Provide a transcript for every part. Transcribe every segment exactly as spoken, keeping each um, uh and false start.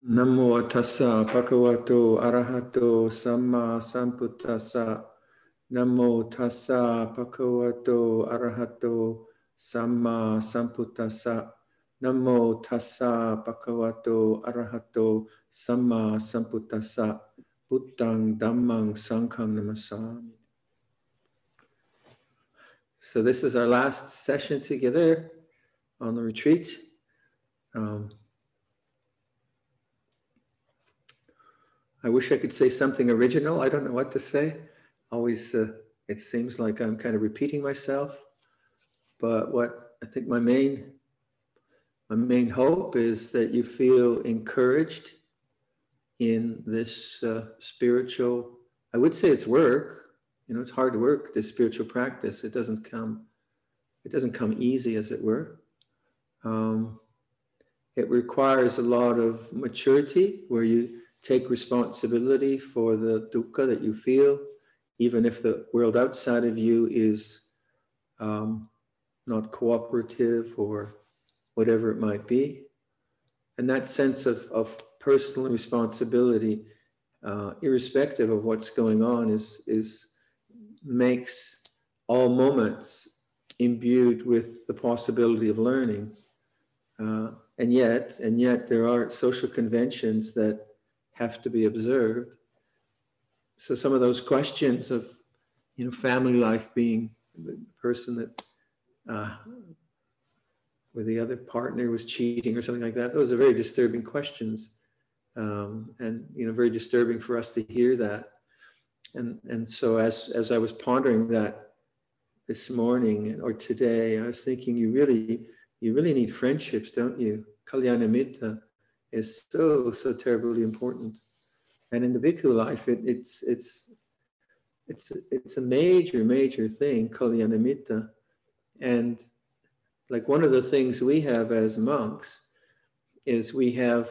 Namo tassa bhagavato arahato samma sambuddhassa. Namo tassa bhagavato arahato samma sambuddhassa. Namo tassa bhagavato arahato samma sambuddhassa. Buddhang dhammang sanghang namasami. So this is our last session together on the retreat. Um, I wish I could say something original. I don't know what to say. Always, uh, it seems like I'm kind of repeating myself. But what I think my main, my main hope is that you feel encouraged in this uh, spiritual, I would say it's work. You know, it's hard work, this spiritual practice. It doesn't come, it doesn't come easy, as it were. Um, it requires a lot of maturity where you take responsibility for the dukkha that you feel, even if the world outside of you is um, not cooperative or whatever it might be. And that sense of, of personal responsibility, uh, irrespective of what's going on, is, is makes all moments imbued with the possibility of learning. Uh, and yet, and yet there are social conventions that have to be observed. So some of those questions of, you know, family life being the person that, uh, where the other partner was cheating or something like that, those are very disturbing questions. Um, and, you know, very disturbing for us to hear that. And, and so as, as I was pondering that this morning or today, I was thinking you really, you really need friendships, don't you? Kalyanamitta is so, so terribly important. And in the bhikkhu life, it, it's, it's, it's, it's a major, major thing, Kalyanamitta. And like one of the things we have as monks is we have,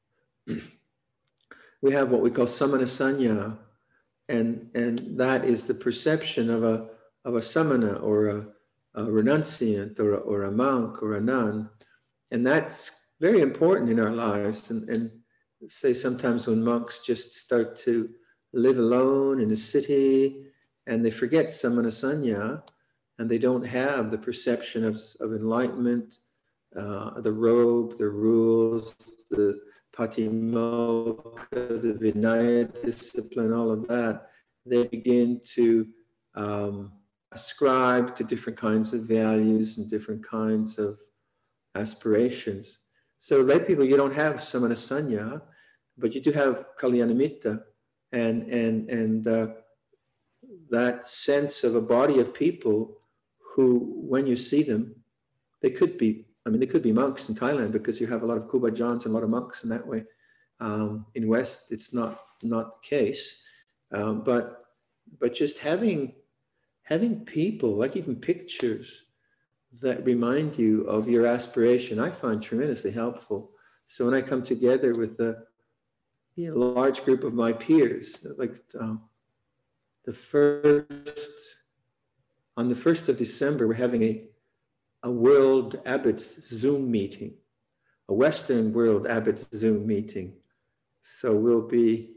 we have what we call samana sanya. And, and that is the perception of a, of a samana or a, a renunciant or a, or a monk or a nun. And that's very important in our lives. And, and say sometimes when monks just start to live alone in a city and they forget samana sanya and they don't have the perception of, of enlightenment, uh, the robe, the rules, the patimokkha, the vinaya discipline, all of that, they begin to um, ascribe to different kinds of values and different kinds of aspirations. So lay people, you don't have samana sanya, but you do have kalyanamitta, and and and uh, that sense of a body of people who, when you see them, they could be, I mean, they could be monks in Thailand because you have a lot of Kubajans and a lot of monks in that way. Um, in West, it's not not the case, um, but but just having having people, like even pictures that remind you of your aspiration, I find tremendously helpful. So when I come together with a, you know, large group of my peers, like um, the first, on the first of December, we're having a, a World Abbots Zoom meeting, a Western World Abbots Zoom meeting. So we'll be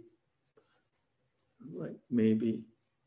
like maybe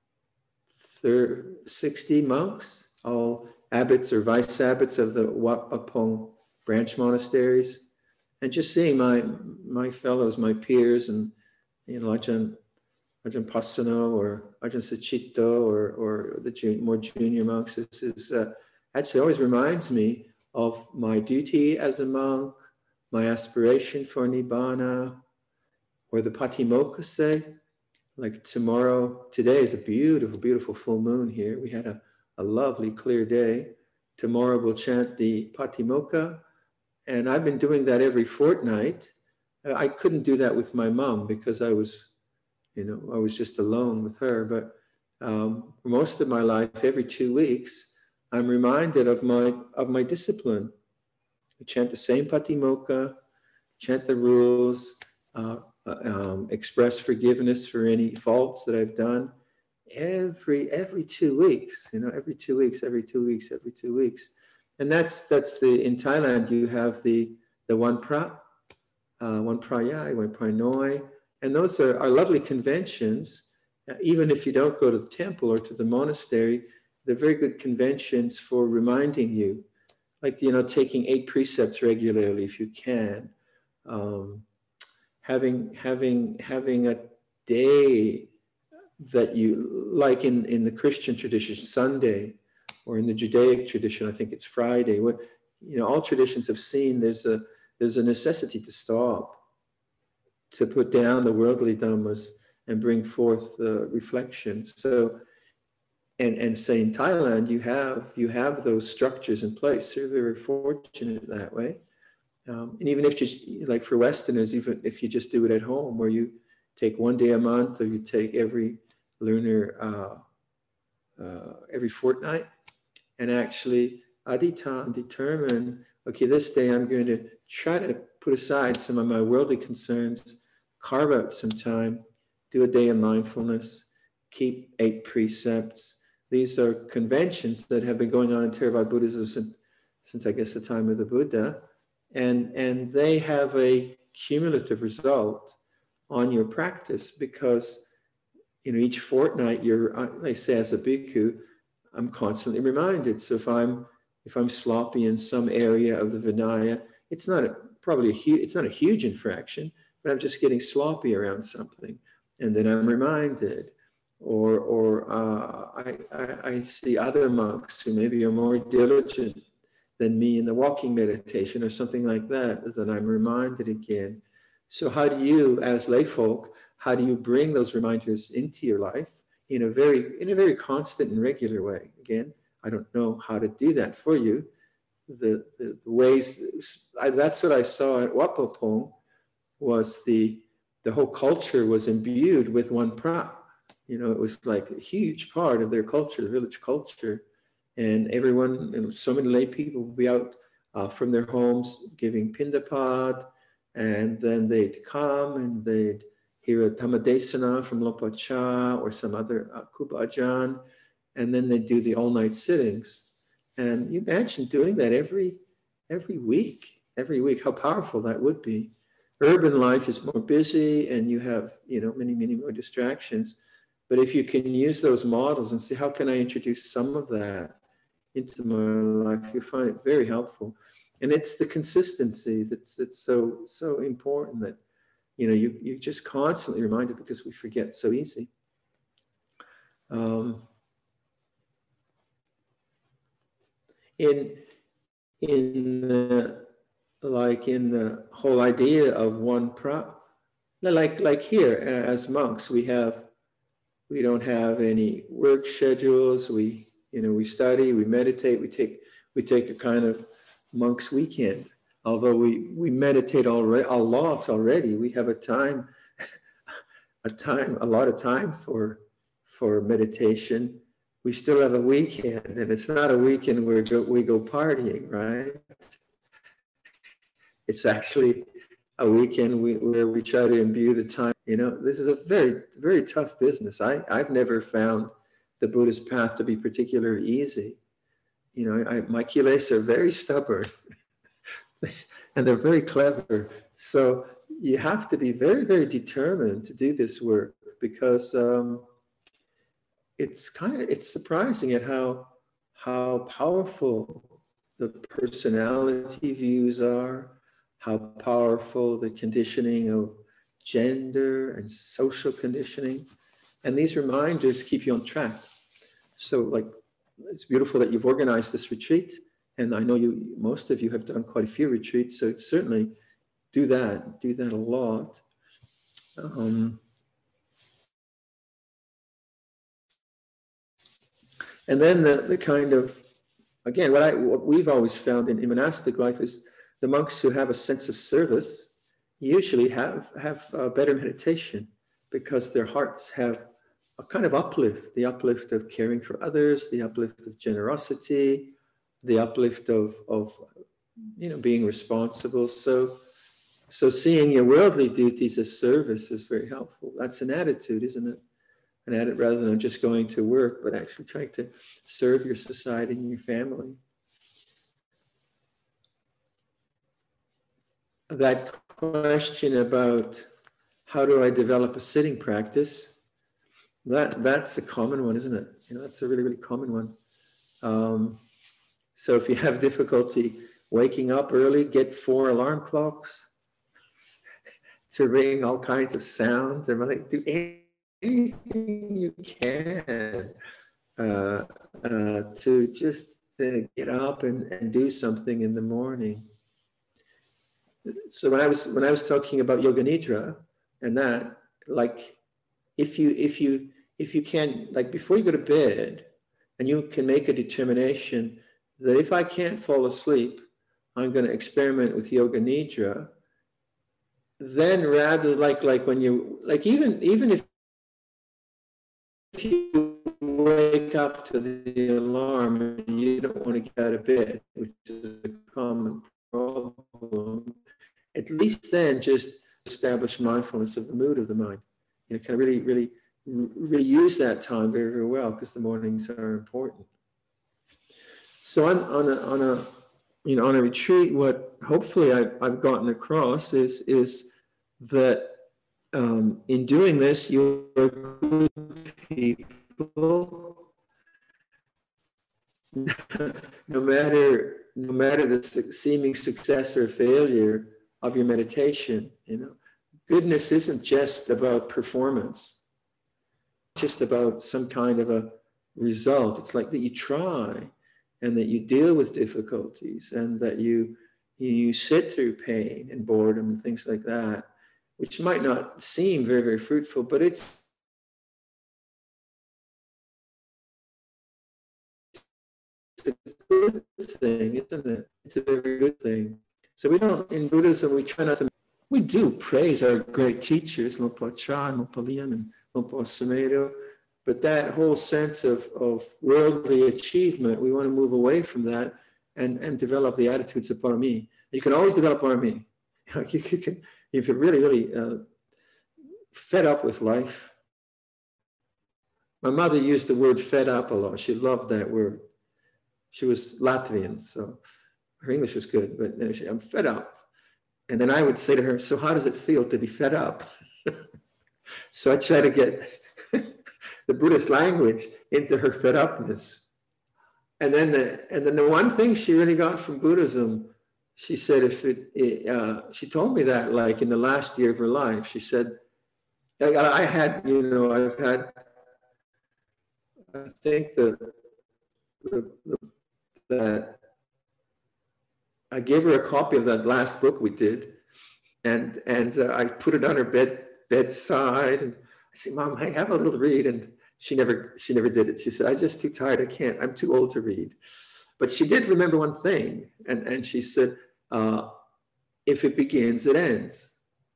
thirty, sixty monks, all abbots or vice abbots of the Wat Pah Pong branch monasteries, and just seeing my my fellows, my peers, and you know, Ajahn, Ajahn Pasano or Ajahn Sachito or or the jun- more junior monks is, is uh, actually always reminds me of my duty as a monk, my aspiration for Nibbana, or the Patimokkha say. Like tomorrow, today is a beautiful, beautiful full moon here. We had a, a lovely clear day. Tomorrow we'll chant the Patimokkha. And I've been doing that every fortnight. Uh, I couldn't do that with my mom because I was, you know, I was just alone with her. But um, most of my life, every two weeks, I'm reminded of my of my discipline. I chant the same Patimokkha, chant the rules, uh, um, express forgiveness for any faults that I've done every every two weeks. You know, every two weeks, every two weeks, every two weeks, and that's that's the in Thailand you have the the one prat, uh, one prayai, one pranoi. And those are, are lovely conventions. Uh, even if you don't go to the temple or to the monastery, they're very good conventions for reminding you, like, you know, taking eight precepts regularly if you can. Um, having, having, having a day that you, like in, in the Christian tradition, Sunday, or in the Judaic tradition, I think it's Friday. What, you know, all traditions have seen there's a, there's a necessity to stop, to put down the worldly dhammas and bring forth the reflection. So, and, and say in Thailand, you have, you have those structures in place. You're very fortunate that way. Um, and even if just, like for Westerners, even if you just do it at home, where you take one day a month, or you take every lunar, uh, uh, every fortnight, and actually adhitan, determine, okay, this day I'm going to try to put aside some of my worldly concerns, carve out some time, do a day of mindfulness, keep eight precepts. These are conventions that have been going on in Theravada Buddhism since, since I guess the time of the Buddha. And, and they have a cumulative result on your practice, because, you know, each fortnight you're, like say as a bhikkhu, I'm constantly reminded. So if I'm, if I'm sloppy in some area of the Vinaya, it's not a, probably a huge, it's not a huge infraction, but I'm just getting sloppy around something. And then I'm reminded. Or, or uh, I, I, I see other monks who maybe are more diligent than me in the walking meditation or something like that, then I'm reminded again. So how do you, as layfolk, how do you bring those reminders into your life in a very, in a very constant and regular way? Again, I don't know how to do that for you. The, the, the ways, I, that's what I saw at Wat Pho Pong, was the, the whole culture was imbued with one pra. You know, it was like a huge part of their culture, the village culture. And everyone, you know, so many lay people would be out uh, from their homes giving pindapad, and then they'd come and they'd hear a Dhammadesana from Lompa Cha or some other uh, Khuba Ajahn, and then they'd do the all-night sittings. And you imagine doing that every, every week, every week, how powerful that would be. Urban life is more busy and you have, you know, many, many more distractions. But if you can use those models and say, how can I introduce some of that into my life, you find it very helpful. And it's the consistency that's, that's so, so important, that, you know, you, you just constantly reminded, because we forget so easy. Um, in, in the, like in the whole idea of one pra, like, like here as monks, we have, we don't have any work schedules. We, you know, we study, we meditate, we take, we take a kind of monk's weekend. Although we, we meditate already, a lot already, we have a time, a time, a lot of time for, for meditation. We still have a weekend, and it's not a weekend where go, we go partying, right? It's actually a weekend we, where we try to imbue the time. You know, this is a very, very tough business. I, I've never found the Buddhist path to be particularly easy. You know, I, my kilesa are very stubborn and they're very clever. So you have to be very, very determined to do this work, because um, it's kind of, it's surprising at how, how powerful the personality views are, how powerful the conditioning of gender and social conditioning. And these reminders keep you on track. So like, it's beautiful that you've organized this retreat. And I know you, most of you have done quite a few retreats. So certainly do that, do that a lot. Um, and then the, the kind of, again, what, I, what we've always found in, in monastic life is the monks who have a sense of service usually have, have a better meditation, because their hearts have a kind of uplift, the uplift of caring for others, the uplift of generosity, the uplift of, of you know, being responsible. So, so seeing your worldly duties as service is very helpful. That's an attitude, isn't it? An attitude rather than just going to work, but actually trying to serve your society and your family. That question about how do I develop a sitting practice, that that's a common one, isn't it? You know, that's a really, really common one. Um, so if you have difficulty waking up early, get four alarm clocks to ring all kinds of sounds, or like do anything you can uh, uh, to just uh, get up and, and do something in the morning. So when I was when I was talking about yoga nidra and that, like if you if you if you can, like before you go to bed, and you can make a determination that if I can't fall asleep, I'm going to experiment with yoga nidra. Then rather like like when you like even even if if you wake up to the alarm and you don't want to get out of bed, which is a common problem, at least then just establish mindfulness of the mood of the mind. You know, kind of really, really, really use that time very, very well, because the mornings are important. So on, on a, on a, you know, on a retreat, what hopefully I've, I've gotten across is, is that um, in doing this, you're good people. no matter, no matter the seeming success or failure of your meditation, you know, goodness isn't just about performance, it's just about some kind of a result. It's like that you try, and that you deal with difficulties, and that you you sit through pain and boredom and things like that, which might not seem very, very fruitful, but it's a good thing, isn't it? It's a very good thing. So we don't, in Buddhism, we try not to, we do praise our great teachers, Lompo Cha, Lompo Lian, and Lompo Sumedho, but that whole sense of, of worldly achievement, we want to move away from that and, and develop the attitudes of parami. You can always develop parami. You, you can, if you're really, really uh, fed up with life. My mother used the word fed up a lot. She loved that word. She was Latvian, so her English was good, but then she, I'm fed up. And then I would say to her, so how does it feel to be fed up? So I try to get the Buddhist language into her fed upness. And then the, and then the one thing she really got from Buddhism, she said, if it, it uh, she told me that like in the last year of her life, she said, I, I had, you know, I've had, I think the, the, the that I gave her a copy of that last book we did, and and uh, I put it on her bed bedside, and I said, "Mom, I have a little read," and she never she never did it. She said, "I'm just too tired. I can't. I'm too old to read." But she did remember one thing, and and she said, uh, "If it begins, it ends."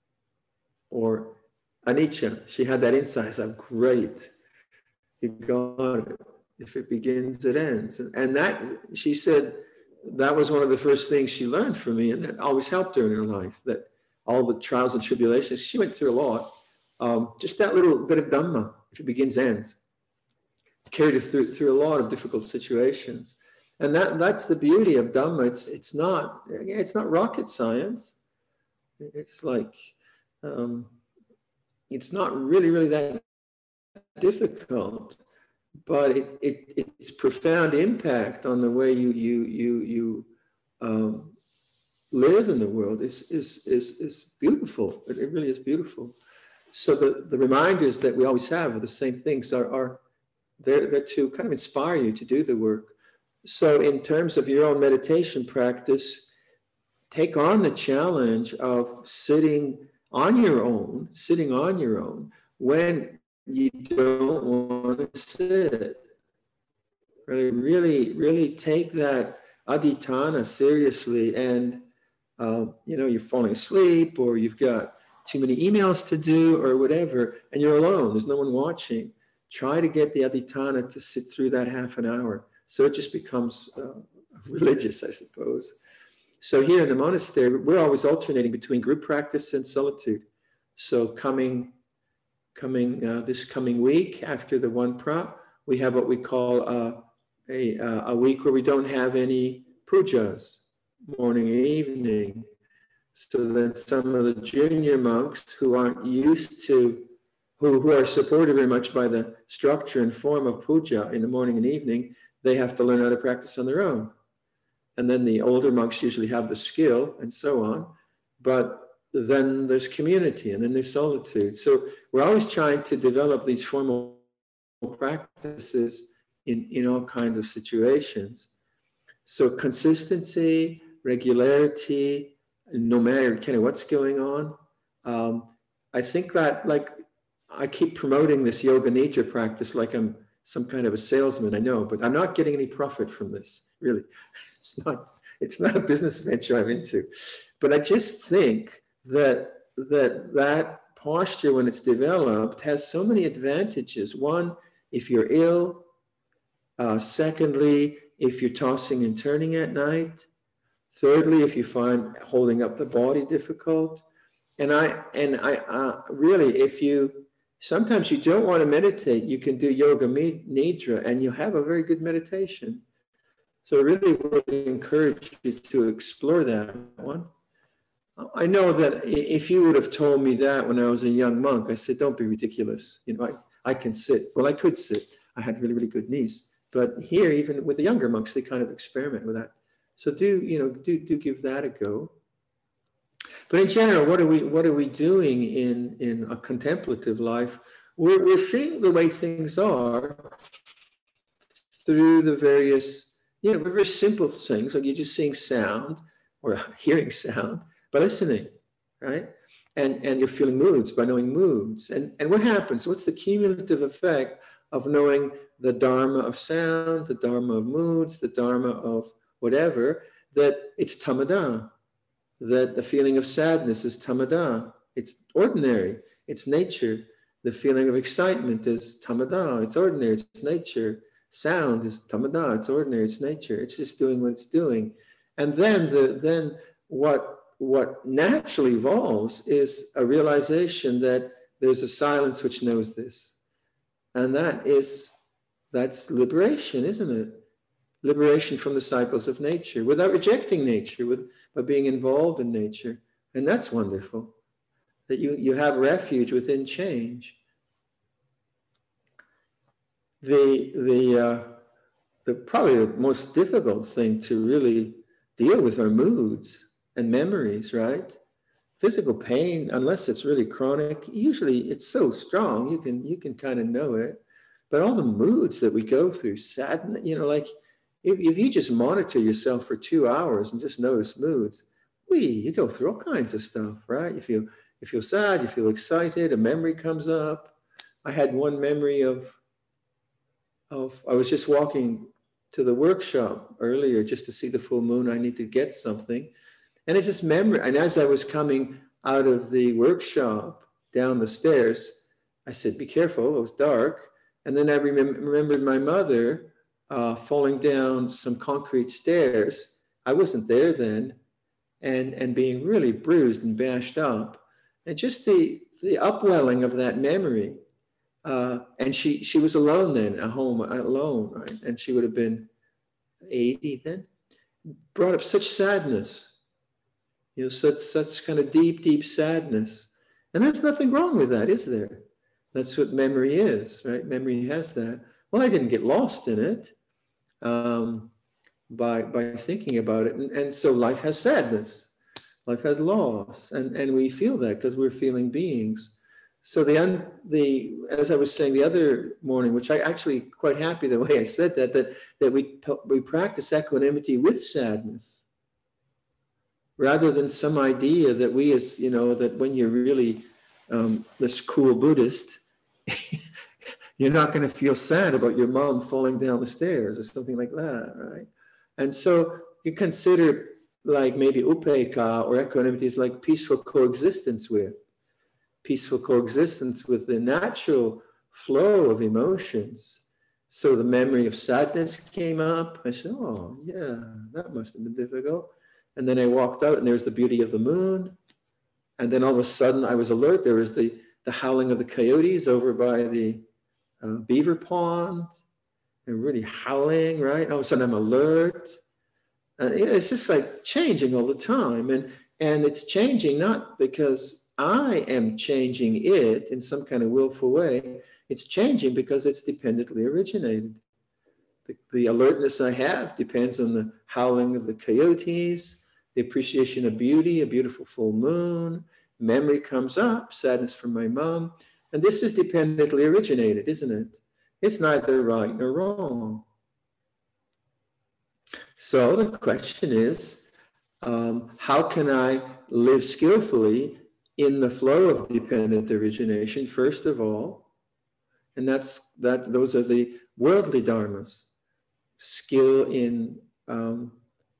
Or anicca. She had that insight. I said, "Great, you got it. If it begins, it ends." And that, she said, that was one of the first things she learned from me, and that always helped her in her life, that all the trials and tribulations, she went through a lot, um, just that little bit of Dhamma, if it begins, ends, carried her through, through a lot of difficult situations. And that, that's the beauty of Dhamma. It's, it's, not, it's not rocket science. It's like, um, it's not really, really that difficult. But it, it, its profound impact on the way you you you you um, live in the world is is is is beautiful. It, it really is beautiful. So the, the reminders that we always have of the same things are are they're they're to kind of inspire you to do the work. So in terms of your own meditation practice, take on the challenge of sitting on your own, sitting on your own when you don't want to sit. Really, really, really take that adhitthana seriously. And, uh, you know, you're falling asleep, or you've got too many emails to do, or whatever, and you're alone. There's no one watching. Try to get the adhitthana to sit through that half an hour. So it just becomes uh, religious, I suppose. So here in the monastery, we're always alternating between group practice and solitude. So coming Coming uh, this coming week after the one pra, we have what we call uh, a, uh, a week where we don't have any pujas, morning and evening. So then some of the junior monks who aren't used to, who, who are supported very much by the structure and form of puja in the morning and evening, they have to learn how to practice on their own. And then the older monks usually have the skill and so on. But then there's community and then there's solitude. So we're always trying to develop these formal practices in, in all kinds of situations. So consistency, regularity, no matter kind of what's going on. Um, I think that, like, I keep promoting this yoga nidra practice like I'm some kind of a salesman, I know, but I'm not getting any profit from this, really. It's not, it's not a business venture I'm into. But I just think that that, that posture, when it's developed, has so many advantages. One, if you're ill. Uh, secondly, if you're tossing and turning at night. Thirdly, if you find holding up the body difficult. And I, and I uh, really, if you, sometimes you don't want to meditate, you can do yoga nidra and you'll have a very good meditation. So I really would encourage you to explore that one. I know that if you would have told me that when I was a young monk, I said, don't be ridiculous. You know, I, I can sit. Well, I could sit. I had really, really good knees. But here, even with the younger monks, they kind of experiment with that. So do, you know, do, do give that a go. But in general, what are we, what are we doing in, in a contemplative life? We're, we're seeing the way things are through the various, you know, very simple things, like you're just seeing sound or hearing sound, by listening, right? And, and you're feeling moods by knowing moods. And, and what happens? What's the cumulative effect of knowing the dharma of sound, the dharma of moods, the dharma of whatever? That it's tamada, that the feeling of sadness is tamada. It's ordinary, it's nature. The feeling of excitement is tamada, it's ordinary, it's nature. Sound is tamada, it's ordinary, it's nature. It's just doing what it's doing. And then the then what what naturally evolves is a realization that there's a silence which knows this. And that is, that's liberation, isn't it? Liberation from the cycles of nature, without rejecting nature, with, by being involved in nature. And that's wonderful, that you, you have refuge within change. The, the, uh, the probably the most difficult thing to really deal with are moods and memories, right? Physical pain, unless it's really chronic, usually it's so strong, you can you can kind of know it. But all the moods that we go through, sadness, you know, like if, if you just monitor yourself for two hours and just notice moods, we you go through all kinds of stuff, right? You feel you feel sad, you feel excited, a memory comes up. I had one memory of of I was just walking to the workshop earlier just to see the full moon. I need to get something. And it's just memory. And as I was coming out of the workshop down the stairs, I said, be careful, it was dark. And then I remem- remembered my mother uh, falling down some concrete stairs. I wasn't there then, and, and being really bruised and bashed up. And just the, the upwelling of that memory. Uh, and she, she was alone then, at home alone, right? And she would have been eighty then. Brought up such sadness. You know, such, such kind of deep, deep sadness. And there's nothing wrong with that, is there? That's what memory is, right? Memory has that. Well, I didn't get lost in it um, by, by thinking about it. And, and so life has sadness. Life has loss. And, and we feel that because we're feeling beings. So the, un, the, as I was saying the other morning, which I actually quite happy the way I said that, that, that we, we practice equanimity with sadness. Rather than some idea that we as, you know, that when you're really um, this cool Buddhist, you're not going to feel sad about your mom falling down the stairs or something like that, right? And so you consider like maybe upekkha or equanimity is like peaceful coexistence with, peaceful coexistence with the natural flow of emotions. So the memory of sadness came up. I said, oh yeah, that must have been difficult. And then I walked out and there's the beauty of the moon. And then all of a sudden I was alert. There was the, the howling of the coyotes over by the uh, beaver pond. They're really howling, right? All of a sudden I'm alert. Uh, it's just like changing all the time. And, And it's changing not because I am changing it in some kind of willful way. It's changing because it's dependently originated. The, the alertness I have depends on the howling of the coyotes, the appreciation of beauty, a beautiful full moon, memory comes up, sadness from my mom. And this is dependently originated, isn't it? It's neither right nor wrong. So the question is, um, how can I live skillfully in the flow of dependent origination, first of all? And that's that. Those are the worldly dharmas. Skill in um,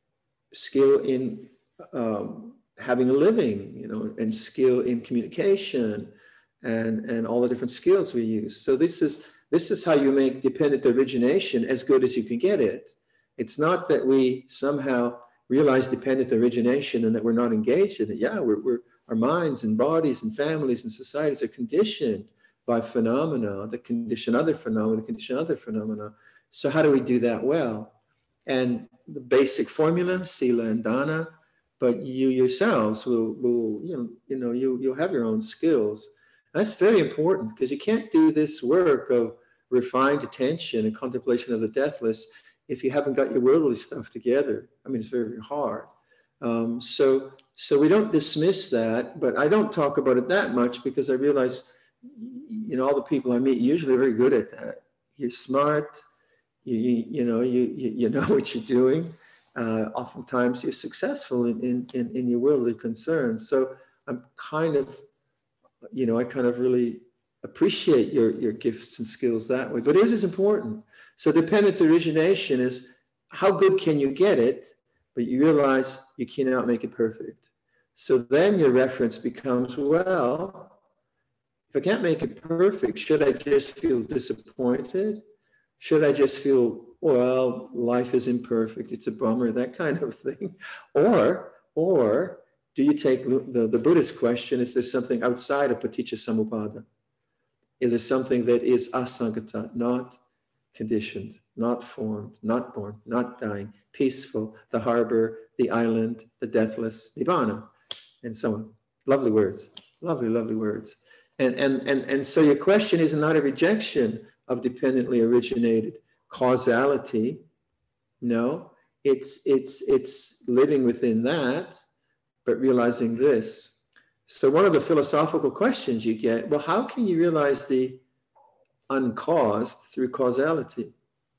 skill in um, having a living, you know, and skill in communication, and and all the different skills we use. So this is this is how you make dependent origination as good as you can get it. It's not that we somehow realize dependent origination and that we're not engaged in it. Yeah, we're, we're our minds and bodies and families and societies are conditioned by phenomena that condition other phenomena, that condition other phenomena. So how do we do that well? And the basic formula, sila and dana, but you yourselves will, will you know, you know, you, you'll have your own skills. That's very important because you can't do this work of refined attention and contemplation of the deathless if you haven't got your worldly stuff together. I mean, it's very, very hard. Um, so, so we don't dismiss that, but I don't talk about it that much because I realize, you know, all the people I meet usually are very good at that. You're smart, you, you, you know, you, you, you know what you're doing. Uh, oftentimes you're successful in, in, in, in your worldly concerns. So I'm kind of, you know, I kind of really appreciate your, your gifts and skills that way, but it is important. So dependent origination is how good can you get it, but you realize you cannot make it perfect. So then your reference becomes, well, if I can't make it perfect, should I just feel disappointed? Should I just feel, well, life is imperfect, it's a bummer, that kind of thing? Or, or do you take the, the Buddhist question, is there something outside of paticca samuppada? Is there something that is asangata, not conditioned, not formed, not born, not dying, peaceful, the harbor, the island, the deathless, nibbana, and so on. Lovely words, lovely, lovely words. And, and, and, and so your question is not a rejection of dependently originated causality. No, it's, it's, it's living within that, but realizing this. So one of the philosophical questions you get, well, how can you realize the uncaused through causality?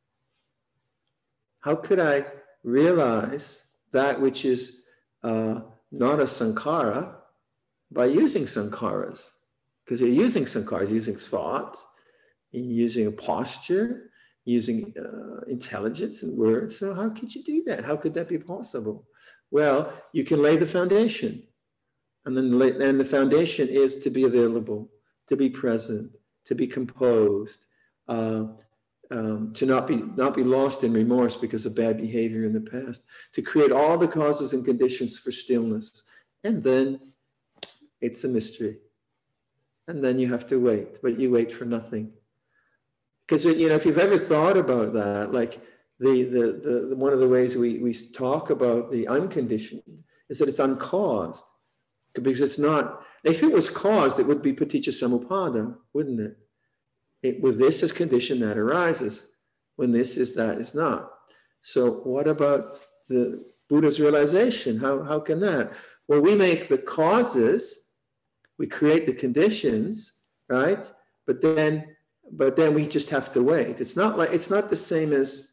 How could I realize that which is uh, not a sankhara by using sankharas? Because you're using sankharas, using thought, using a posture, using uh, intelligence and words. So how could you do that? How could that be possible? Well, you can lay the foundation. And then lay, and the foundation is to be available, to be present, to be composed, uh, um, to not be, not be lost in remorse because of bad behavior in the past, to create all the causes and conditions for stillness. And then it's a mystery. And then you have to wait, but you wait for nothing. Because, you know, if you've ever thought about that, like the, the, the, the one of the ways we, we talk about the unconditioned is that it's uncaused. Because it's not, if it was caused, it would be paticca samuppada, wouldn't it? It with this is condition that arises. When this is, that is not. So what about the Buddha's realization? How, how can that? Well, we make the causes, we create the conditions, right? But then, but then we just have to wait. It's not like, it's not the same as,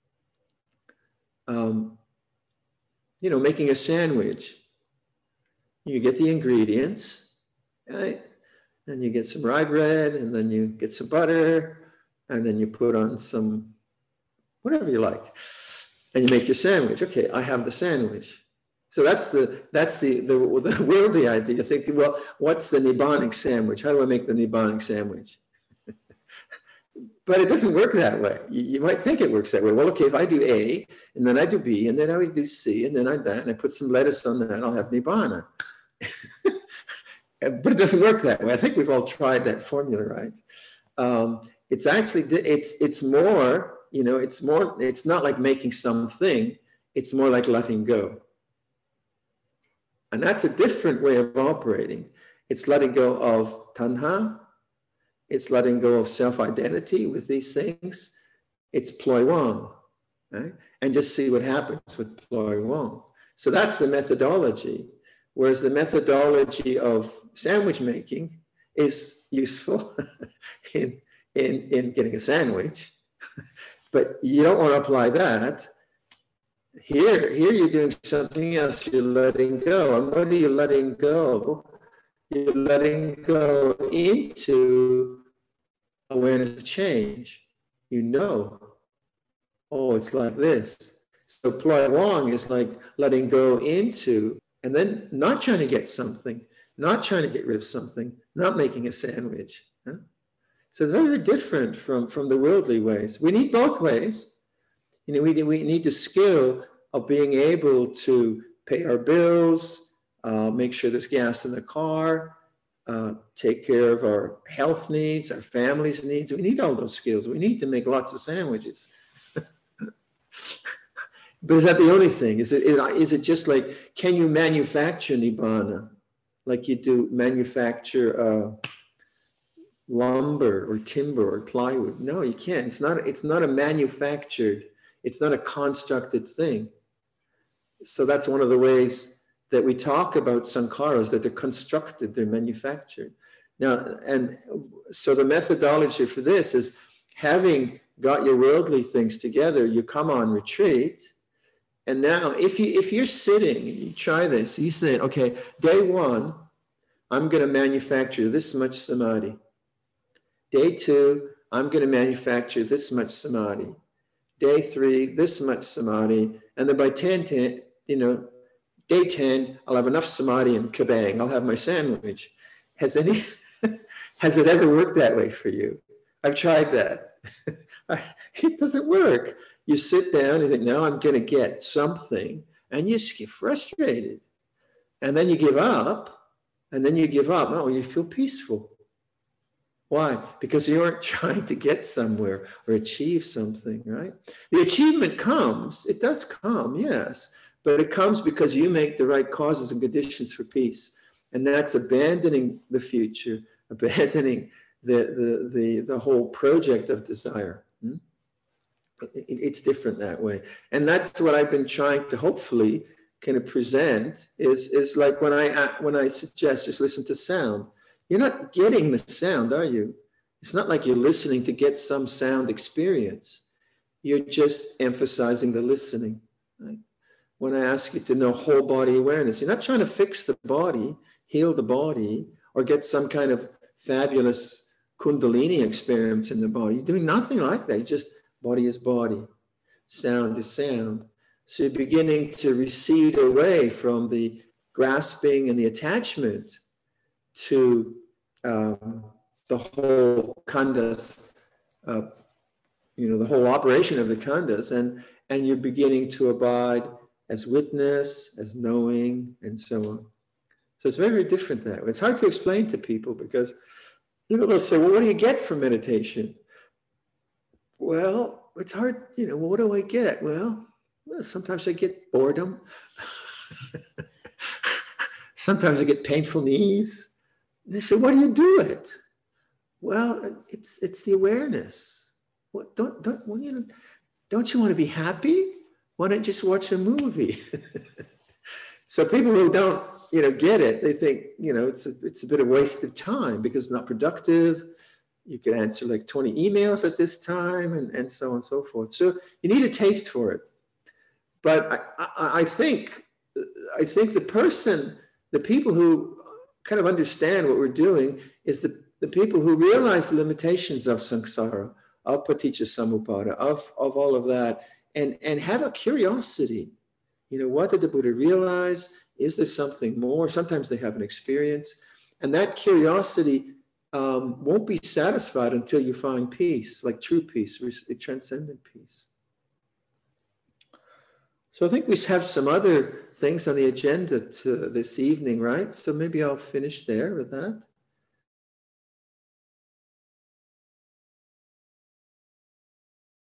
um, you know, making a sandwich. You get the ingredients, right? Then you get some rye bread, and then you get some butter, and then you put on some, whatever you like, and you make your sandwich. Okay, I have the sandwich. So that's the that's the the, the worldly idea. Thinking, well, what's the nibbanic sandwich? How do I make the nibbanic sandwich? But it doesn't work that way. You, you might think it works that way. Well, okay, if I do A, and then I do B, and then I do C, and then I that, and I put some lettuce on that, I'll have nibbana. But it doesn't work that way. I think we've all tried that formula, right? Um, it's actually, it's it's more, you know, it's more, it's not like making something, it's more like letting go. And that's a different way of operating. It's letting go of tanha. It's letting go of self-identity with these things. It's ploi wang, right? And just see what happens with ploi wang. So that's the methodology. Whereas the methodology of sandwich making is useful in, in, in getting a sandwich. But you don't want to apply that. Here, here you're doing something else. You're letting go. And what are you letting go? You're letting go into awareness of change. You know, oh, it's like this. So ploi wang is like letting go into, and then not trying to get something, not trying to get rid of something, not making a sandwich. Huh? So it's very, very different from, from the worldly ways. We need both ways. You know, we, we need the skill of being able to pay our bills, uh, make sure there's gas in the car, uh, take care of our health needs, our family's needs. We need all those skills. We need to make lots of sandwiches. But is that the only thing? Is it, is it just like, can you manufacture nibbana? Like you do manufacture uh, lumber or timber or plywood? No, you can't. It's not, it's not a manufactured, it's not a constructed thing. So that's one of the ways that we talk about sankharas, that they're constructed, they're manufactured. Now, and so the methodology for this is having got your worldly things together, you come on retreat. And now if, you, if you're sitting, you try this, you say, okay, day one, I'm going to manufacture this much samadhi. Day two, I'm going to manufacture this much samadhi. Day three, this much samadhi. And then by ten, ten, you know, day ten, I'll have enough samadhi and kabang, I'll have my sandwich. Has any, has it ever worked that way for you? I've tried that. It doesn't work. You sit down and think, now I'm going to get something, and you just get frustrated. And then you give up, and then you give up. Oh, you feel peaceful. Why? Because you aren't trying to get somewhere or achieve something, right? The achievement comes, it does come, yes, but it comes because you make the right causes and conditions for peace. And that's abandoning the future, abandoning the, the, the, the whole project of desire. Hmm? It, it's different that way. And that's what I've been trying to hopefully kind of present is, is like when I, when I suggest just listen to sound. You're not getting the sound, are you? It's not like you're listening to get some sound experience. You're just emphasizing the listening. Right? When I ask you to know whole body awareness, you're not trying to fix the body, heal the body, or get some kind of fabulous kundalini experience in the body. You're doing nothing like that. You just, body is body, sound is sound. So you're beginning to recede away from the grasping and the attachment to um, the whole khandhas, uh, you know, the whole operation of the khandhas, and, and you're beginning to abide as witness, as knowing, and so on. So it's very, very different that way. It's hard to explain to people because, you know, they'll say, well, what do you get from meditation? Well, it's hard, you know, well, what do I get? Well, well sometimes I get boredom. Sometimes I get painful knees. They say, why do you do it? Well, it's it's the awareness. What don't don't well, you know, don't you want to be happy? Why don't you just watch a movie? So people who don't, you know, get it, they think, you know, it's a, it's a bit of waste of time because it's not productive. You could answer like twenty emails at this time and, and so on and so forth. So you need a taste for it. But I, I, I think I think the person, the people who kind of understand what we're doing is the, the people who realize the limitations of samsara, of paticca samuppada, of, of all of that, and, and have a curiosity. You know, what did the Buddha realize? Is there something more? Sometimes they have an experience. And that curiosity um, won't be satisfied until you find peace, like true peace, transcendent peace. So I think we have some other things on the agenda to this evening, right? So maybe I'll finish there with that.